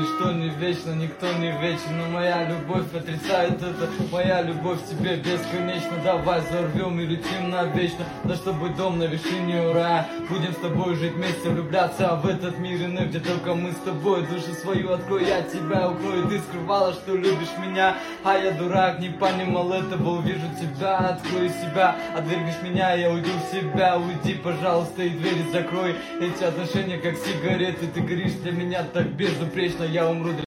ничто не вечно, никто не вечен. Но моя любовь отрицает это, моя любовь к тебе бесконечна. Давай взорвем и летим навечно, да чтобы дом на вершине рая. Будем с тобой жить вместе, влюбляться в этот мир иной, где только мы с тобой. Душу свою открой, я тебя укрою. Ты скрывала, что любишь меня, а я дурак, не понимал этого. Увижу тебя, открою себя, отвергнешь меня, я уйду в себя. Уйди, пожалуйста, и двери закрой. Эти отношения как сигареты, ты горишь для меня так безупречно. Я умру для